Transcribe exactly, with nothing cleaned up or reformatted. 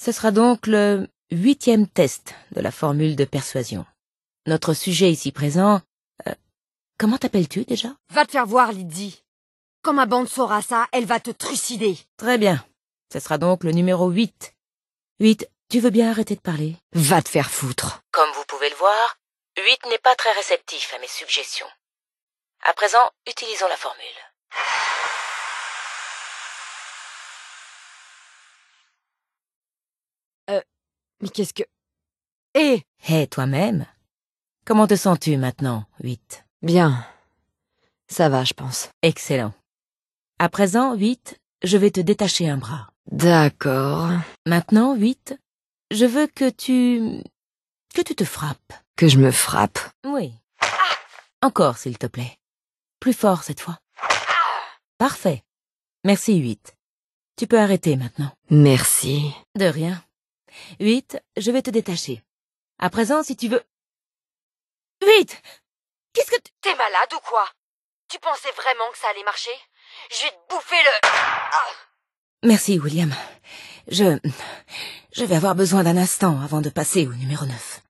Ce sera donc le huitième test de la formule de persuasion. Notre sujet ici présent... Euh, comment t'appelles-tu déjà? Va te faire voir, Lydie. Quand ma bande saura ça, elle va te trucider. Très bien. Ce sera donc le numéro huit. huit, tu veux bien arrêter de parler? Va te faire foutre. Comme vous pouvez le voir, huit n'est pas très réceptif à mes suggestions. À présent, utilisons la formule. Euh, mais qu'est-ce que... Hé Hé, hey, toi-même? Comment te sens-tu maintenant, huit? Bien. Ça va, je pense. Excellent. À présent, huit, je vais te détacher un bras. D'accord. Maintenant, huit, je veux que tu... que tu te frappes. Que je me frappe? Oui. Encore, s'il te plaît. Plus fort cette fois. Parfait. Merci, huit. Tu peux arrêter maintenant. Merci. De rien. huit, je vais te détacher. À présent, si tu veux... huit! Qu'est-ce que tu... T'es malade ou quoi? Tu pensais vraiment que ça allait marcher? Je vais te bouffer le... Ah! Merci, William. Je... je vais avoir besoin d'un instant avant de passer au numéro neuf.